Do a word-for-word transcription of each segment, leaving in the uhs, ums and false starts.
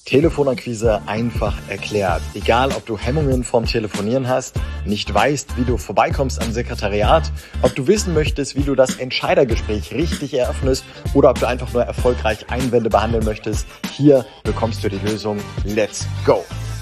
Telefonakquise einfach erklärt. Egal, ob du Hemmungen vorm Telefonieren hast, nicht weißt, wie du vorbeikommst am Sekretariat, ob du wissen möchtest, wie du das Entscheidergespräch richtig eröffnest oder ob du einfach nur erfolgreich Einwände behandeln möchtest, hier bekommst du die Lösung. Let's go!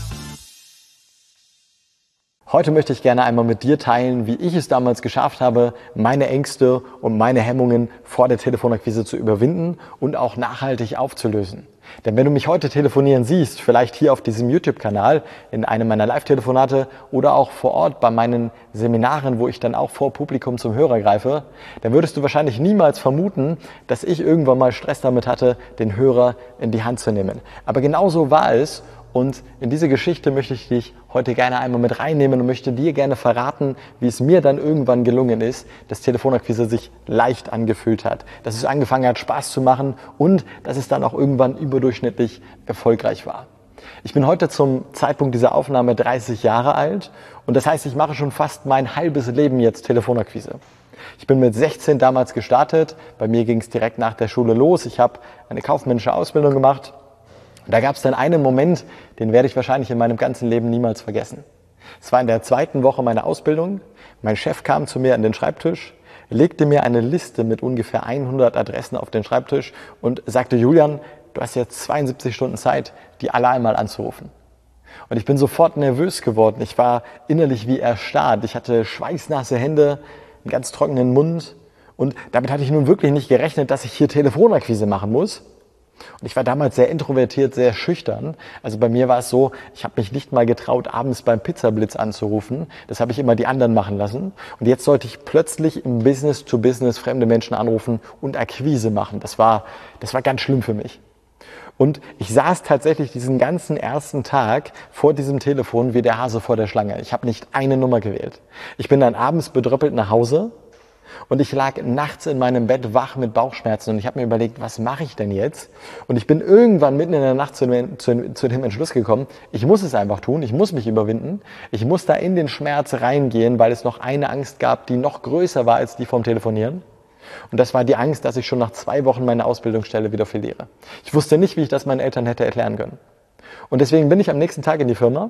Heute möchte ich gerne einmal mit dir teilen, wie ich es damals geschafft habe, meine Ängste und meine Hemmungen vor der Telefonakquise zu überwinden und auch nachhaltig aufzulösen. Denn wenn du mich heute telefonieren siehst, vielleicht hier auf diesem YouTube-Kanal, in einem meiner Live-Telefonate oder auch vor Ort bei meinen Seminaren, wo ich dann auch vor Publikum zum Hörer greife, dann würdest du wahrscheinlich niemals vermuten, dass ich irgendwann mal Stress damit hatte, den Hörer in die Hand zu nehmen. Aber genau so war es. Und in diese Geschichte möchte ich dich heute gerne einmal mit reinnehmen und möchte dir gerne verraten, wie es mir dann irgendwann gelungen ist, dass Telefonakquise sich leicht angefühlt hat, dass es angefangen hat, Spaß zu machen und dass es dann auch irgendwann überdurchschnittlich erfolgreich war. Ich bin heute zum Zeitpunkt dieser Aufnahme dreißig Jahre alt und das heißt, ich mache schon fast mein halbes Leben jetzt Telefonakquise. Ich bin mit sechzehn damals gestartet, bei mir ging es direkt nach der Schule los. Ich habe eine kaufmännische Ausbildung gemacht. Und da gab es dann einen Moment, den werde ich wahrscheinlich in meinem ganzen Leben niemals vergessen. Es war in der zweiten Woche meiner Ausbildung. Mein Chef kam zu mir an den Schreibtisch, legte mir eine Liste mit ungefähr hundert Adressen auf den Schreibtisch und sagte, Julian, du hast jetzt zweiundsiebzig Stunden Zeit, die alle einmal anzurufen. Und ich bin sofort nervös geworden. Ich war innerlich wie erstarrt. Ich hatte schweißnasse Hände, einen ganz trockenen Mund. Und damit hatte ich nun wirklich nicht gerechnet, dass ich hier Telefonakquise machen muss. Und ich war damals sehr introvertiert, sehr schüchtern. Also bei mir war es so, ich habe mich nicht mal getraut, abends beim Pizzablitz anzurufen. Das habe ich immer die anderen machen lassen. Und jetzt sollte ich plötzlich im Business-to-Business fremde Menschen anrufen und Akquise machen. Das war, das war ganz schlimm für mich. Und ich saß tatsächlich diesen ganzen ersten Tag vor diesem Telefon wie der Hase vor der Schlange. Ich habe nicht eine Nummer gewählt. Ich bin dann abends bedröppelt nach Hause. Und ich lag nachts in meinem Bett wach mit Bauchschmerzen und ich habe mir überlegt, was mache ich denn jetzt? Und ich bin irgendwann mitten in der Nacht zu dem, zu, zu dem Entschluss gekommen, ich muss es einfach tun, ich muss mich überwinden, ich muss da in den Schmerz reingehen, weil es noch eine Angst gab, die noch größer war als die vom Telefonieren. Und das war die Angst, dass ich schon nach zwei Wochen meine Ausbildungsstelle wieder verliere. Ich wusste nicht, wie ich das meinen Eltern hätte erklären können. Und deswegen bin ich am nächsten Tag in die Firma.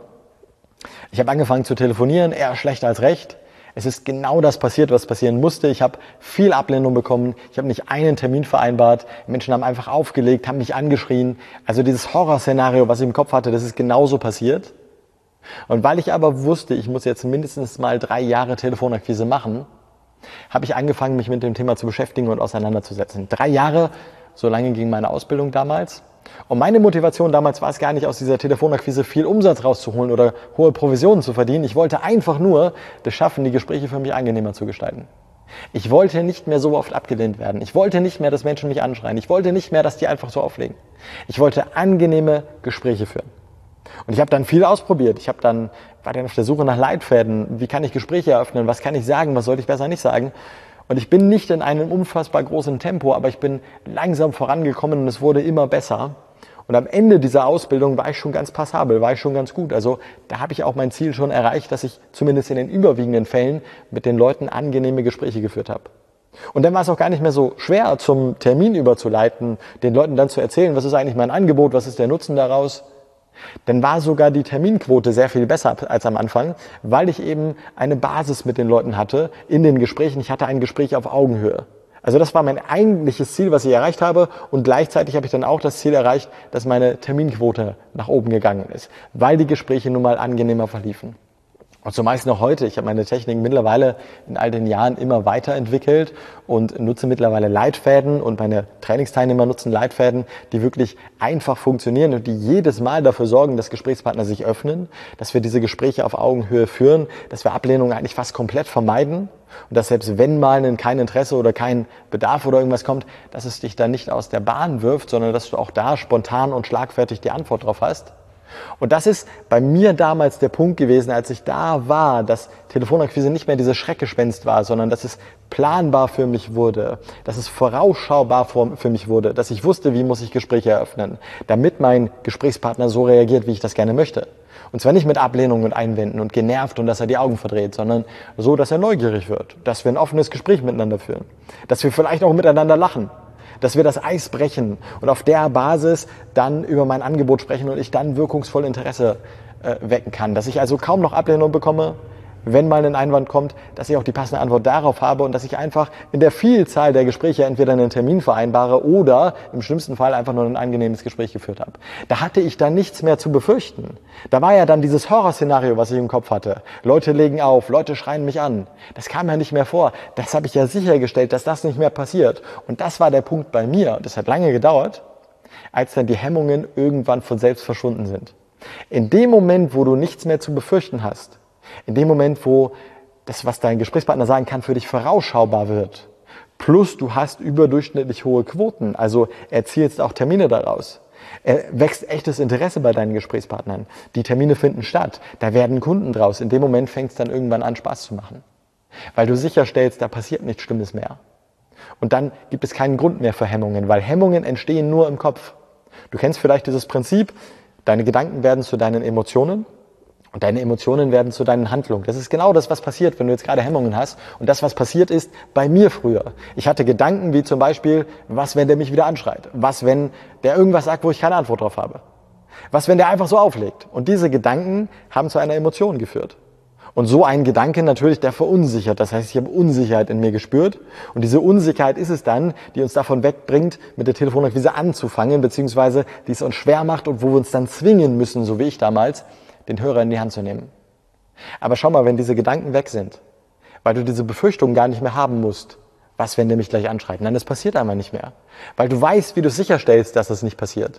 Ich habe angefangen zu telefonieren, eher schlecht als recht. Es ist genau das passiert, was passieren musste. Ich habe viel Ablehnung bekommen. Ich habe nicht einen Termin vereinbart. Menschen haben einfach aufgelegt, haben mich angeschrien. Also dieses Horrorszenario, was ich im Kopf hatte, das ist genauso passiert. Und weil ich aber wusste, ich muss jetzt mindestens mal drei Jahre Telefonakquise machen, habe ich angefangen, mich mit dem Thema zu beschäftigen und auseinanderzusetzen. Drei Jahre, so lange ging meine Ausbildung damals. Und meine Motivation damals war es gar nicht, aus dieser Telefonakquise viel Umsatz rauszuholen oder hohe Provisionen zu verdienen. Ich wollte einfach nur das schaffen, die Gespräche für mich angenehmer zu gestalten. Ich wollte nicht mehr so oft abgelehnt werden. Ich wollte nicht mehr, dass Menschen mich anschreien. Ich wollte nicht mehr, dass die einfach so auflegen. Ich wollte angenehme Gespräche führen. Und ich habe dann viel ausprobiert. Ich habe dann, war dann auf der Suche nach Leitfäden. Wie kann ich Gespräche eröffnen? Was kann ich sagen? Was sollte ich besser nicht sagen? Und ich bin nicht in einem unfassbar großen Tempo, aber ich bin langsam vorangekommen und es wurde immer besser. Und am Ende dieser Ausbildung war ich schon ganz passabel, war ich schon ganz gut. Also da habe ich auch mein Ziel schon erreicht, dass ich zumindest in den überwiegenden Fällen mit den Leuten angenehme Gespräche geführt habe. Und dann war es auch gar nicht mehr so schwer, zum Termin überzuleiten, den Leuten dann zu erzählen, was ist eigentlich mein Angebot, was ist der Nutzen daraus. Dann war sogar die Terminquote sehr viel besser als am Anfang, weil ich eben eine Basis mit den Leuten hatte in den Gesprächen. Ich hatte ein Gespräch auf Augenhöhe. Also das war mein eigentliches Ziel, was ich erreicht habe. Und gleichzeitig habe ich dann auch das Ziel erreicht, dass meine Terminquote nach oben gegangen ist, weil die Gespräche nun mal angenehmer verliefen. Und zumeist noch heute. Ich habe meine Technik mittlerweile in all den Jahren immer weiterentwickelt und nutze mittlerweile Leitfäden und meine Trainingsteilnehmer nutzen Leitfäden, die wirklich einfach funktionieren und die jedes Mal dafür sorgen, dass Gesprächspartner sich öffnen, dass wir diese Gespräche auf Augenhöhe führen, dass wir Ablehnung eigentlich fast komplett vermeiden und dass selbst wenn mal kein Interesse oder kein Bedarf oder irgendwas kommt, dass es dich dann nicht aus der Bahn wirft, sondern dass du auch da spontan und schlagfertig die Antwort drauf hast. Und das ist bei mir damals der Punkt gewesen, als ich da war, dass Telefonakquise nicht mehr dieses Schreckgespenst war, sondern dass es planbar für mich wurde, dass es vorausschaubar für mich wurde, dass ich wusste, wie muss ich Gespräche eröffnen, damit mein Gesprächspartner so reagiert, wie ich das gerne möchte. Und zwar nicht mit Ablehnung und Einwänden und genervt und dass er die Augen verdreht, sondern so, dass er neugierig wird, dass wir ein offenes Gespräch miteinander führen, dass wir vielleicht auch miteinander lachen. dass wir das Eis brechen und auf der Basis dann über mein Angebot sprechen und ich dann wirkungsvoll Interesse äh, wecken kann. Dass ich also kaum noch Ablehnung bekomme, wenn mal ein Einwand kommt, dass ich auch die passende Antwort darauf habe und dass ich einfach in der Vielzahl der Gespräche entweder einen Termin vereinbare oder im schlimmsten Fall einfach nur ein angenehmes Gespräch geführt habe. Da hatte ich dann nichts mehr zu befürchten. Da war ja dann dieses Horrorszenario, was ich im Kopf hatte. Leute legen auf, Leute schreien mich an. Das kam ja nicht mehr vor. Das habe ich ja sichergestellt, dass das nicht mehr passiert. Und das war der Punkt bei mir. Das hat lange gedauert, als dann die Hemmungen irgendwann von selbst verschwunden sind. In dem Moment, wo du nichts mehr zu befürchten hast, in dem Moment, wo das, was dein Gesprächspartner sagen kann, für dich vorausschaubar wird, plus du hast überdurchschnittlich hohe Quoten, also erzielst auch Termine daraus, wächst echtes Interesse bei deinen Gesprächspartnern, die Termine finden statt, da werden Kunden draus, in dem Moment fängt es dann irgendwann an, Spaß zu machen, weil du sicherstellst, da passiert nichts Schlimmes mehr. Und dann gibt es keinen Grund mehr für Hemmungen, weil Hemmungen entstehen nur im Kopf. Du kennst vielleicht dieses Prinzip, deine Gedanken werden zu deinen Emotionen, und deine Emotionen werden zu deinen Handlungen. Das ist genau das, was passiert, wenn du jetzt gerade Hemmungen hast. Und das, was passiert ist bei mir früher. Ich hatte Gedanken wie zum Beispiel, was, wenn der mich wieder anschreit? Was, wenn der irgendwas sagt, wo ich keine Antwort drauf habe? Was, wenn der einfach so auflegt? Und diese Gedanken haben zu einer Emotion geführt. Und so ein Gedanke natürlich, der verunsichert. Das heißt, ich habe Unsicherheit in mir gespürt. Und diese Unsicherheit ist es dann, die uns davon wegbringt, mit der Telefonakquise anzufangen, beziehungsweise die es uns schwer macht und wo wir uns dann zwingen müssen, so wie ich damals, den Hörer in die Hand zu nehmen. Aber schau mal, wenn diese Gedanken weg sind, weil du diese Befürchtungen gar nicht mehr haben musst, was, wenn der mich gleich anschreit? Nein, das passiert einmal nicht mehr. Weil du weißt, wie du sicherstellst, dass das nicht passiert.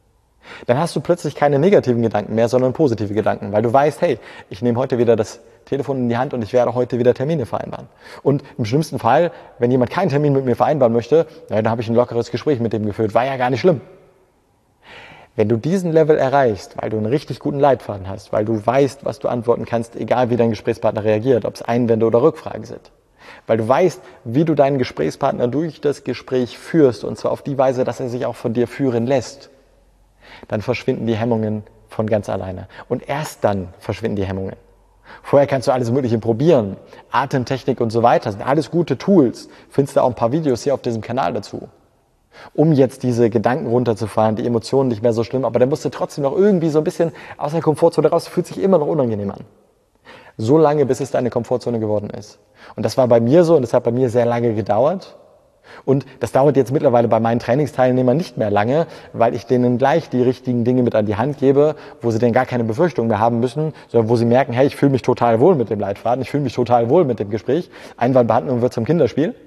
Dann hast du plötzlich keine negativen Gedanken mehr, sondern positive Gedanken, weil du weißt, hey, ich nehme heute wieder das Telefon in die Hand und ich werde heute wieder Termine vereinbaren. Und im schlimmsten Fall, wenn jemand keinen Termin mit mir vereinbaren möchte, ja, dann habe ich ein lockeres Gespräch mit dem geführt. War ja gar nicht schlimm. Wenn du diesen Level erreichst, weil du einen richtig guten Leitfaden hast, weil du weißt, was du antworten kannst, egal wie dein Gesprächspartner reagiert, ob es Einwände oder Rückfragen sind, weil du weißt, wie du deinen Gesprächspartner durch das Gespräch führst, und zwar auf die Weise, dass er sich auch von dir führen lässt, dann verschwinden die Hemmungen von ganz alleine. Und erst dann verschwinden die Hemmungen. Vorher kannst du alles Mögliche probieren, Atemtechnik und so weiter, sind alles gute Tools. Findest du auch ein paar Videos hier auf diesem Kanal dazu, um jetzt diese Gedanken runterzufahren, die Emotionen nicht mehr so schlimm, aber dann musst du trotzdem noch irgendwie so ein bisschen aus der Komfortzone raus, fühlt sich immer noch unangenehm an. So lange, bis es deine Komfortzone geworden ist. Und das war bei mir so und das hat bei mir sehr lange gedauert. Und das dauert jetzt mittlerweile bei meinen Trainingsteilnehmern nicht mehr lange, weil ich denen gleich die richtigen Dinge mit an die Hand gebe, wo sie dann gar keine Befürchtungen mehr haben müssen, sondern wo sie merken, hey, ich fühle mich total wohl mit dem Leitfaden, ich fühle mich total wohl mit dem Gespräch. Einwandbehandlung wird zum Kinderspiel.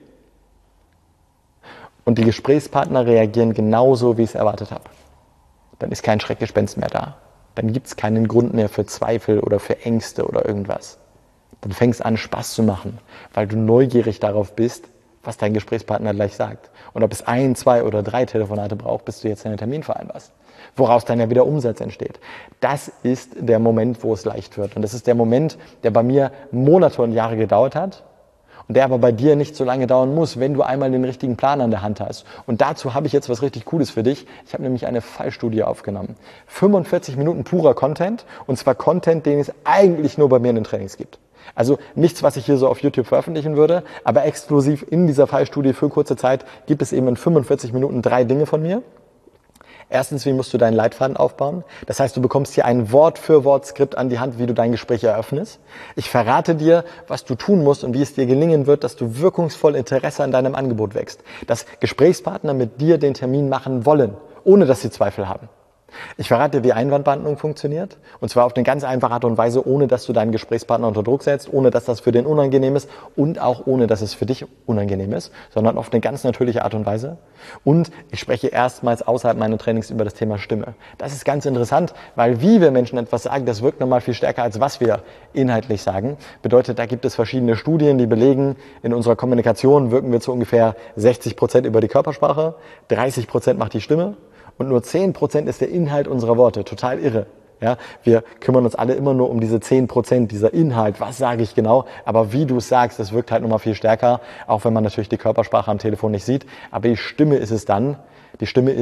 Und die Gesprächspartner reagieren genauso, wie ich es erwartet habe. Dann ist kein Schreckgespenst mehr da. Dann gibt es keinen Grund mehr für Zweifel oder für Ängste oder irgendwas. Dann fängst an, Spaß zu machen, weil du neugierig darauf bist, was dein Gesprächspartner gleich sagt. Und ob es ein, zwei oder drei Telefonate braucht, bis du jetzt einen Termin vereinbarst. Woraus dann ja wieder Umsatz entsteht. Das ist der Moment, wo es leicht wird. Und das ist der Moment, der bei mir Monate und Jahre gedauert hat. Und der aber bei dir nicht so lange dauern muss, wenn du einmal den richtigen Plan an der Hand hast. Und dazu habe ich jetzt was richtig Cooles für dich. Ich habe nämlich eine Fallstudie aufgenommen. fünfundvierzig Minuten purer Content. Und zwar Content, den es eigentlich nur bei mir in den Trainings gibt. Also nichts, was ich hier so auf YouTube veröffentlichen würde, aber exklusiv in dieser Fallstudie für kurze Zeit gibt es eben in fünfundvierzig Minuten drei Dinge von mir. Erstens, wie musst du deinen Leitfaden aufbauen? Das heißt, du bekommst hier ein Wort-für-Wort-Skript an die Hand, wie du dein Gespräch eröffnest. Ich verrate dir, was du tun musst und wie es dir gelingen wird, dass du wirkungsvoll Interesse an deinem Angebot wächst. Dass Gesprächspartner mit dir den Termin machen wollen, ohne dass sie Zweifel haben. Ich verrate dir, wie Einwandbehandlung funktioniert, und zwar auf eine ganz einfache Art und Weise, ohne dass du deinen Gesprächspartner unter Druck setzt, ohne dass das für den unangenehm ist und auch ohne, dass es für dich unangenehm ist, sondern auf eine ganz natürliche Art und Weise. Und ich spreche erstmals außerhalb meiner Trainings über das Thema Stimme. Das ist ganz interessant, weil wie wir Menschen etwas sagen, das wirkt nochmal viel stärker, als was wir inhaltlich sagen. Bedeutet, da gibt es verschiedene Studien, die belegen, in unserer Kommunikation wirken wir zu ungefähr sechzig Prozent über die Körpersprache, dreißig Prozent macht die Stimme. Und nur zehn Prozent ist der Inhalt unserer Worte. Total irre. Ja, wir kümmern uns alle immer nur um diese zehn Prozent, dieser Inhalt. Was sage ich genau? Aber wie du es sagst, das wirkt halt nochmal viel stärker, auch wenn man natürlich die Körpersprache am Telefon nicht sieht. Aber die Stimme ist es dann. Die Stimme ist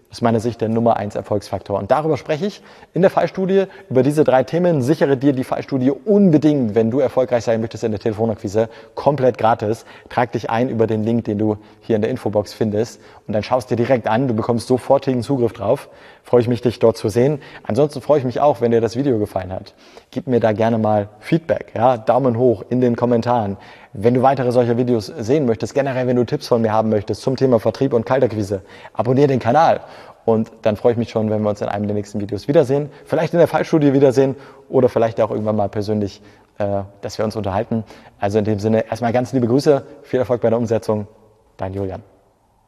aus meiner Sicht der Nummer eins Erfolgsfaktor. Und darüber spreche ich in der Fallstudie, über diese drei Themen. Sichere dir die Fallstudie unbedingt, wenn du erfolgreich sein möchtest in der Telefonakquise, komplett gratis. Trag dich ein über den Link, den du hier in der Infobox findest und dann schaust dir direkt an. Du bekommst sofortigen Zugriff drauf. Freue ich mich, dich dort zu sehen. Ansonsten freue ich mich auch, wenn dir das Video gefallen hat. Gib mir da gerne mal Feedback, ja, Daumen hoch in den Kommentaren. Wenn du weitere solcher Videos sehen möchtest, generell, wenn du Tipps von mir haben möchtest zum Thema Vertrieb und Kaltakquise, abonniere den Kanal. Und dann freue ich mich schon, wenn wir uns in einem der nächsten Videos wiedersehen. Vielleicht in der Fallstudie wiedersehen oder vielleicht auch irgendwann mal persönlich, äh, dass wir uns unterhalten. Also in dem Sinne erstmal ganz liebe Grüße, viel Erfolg bei der Umsetzung. Dein Julian.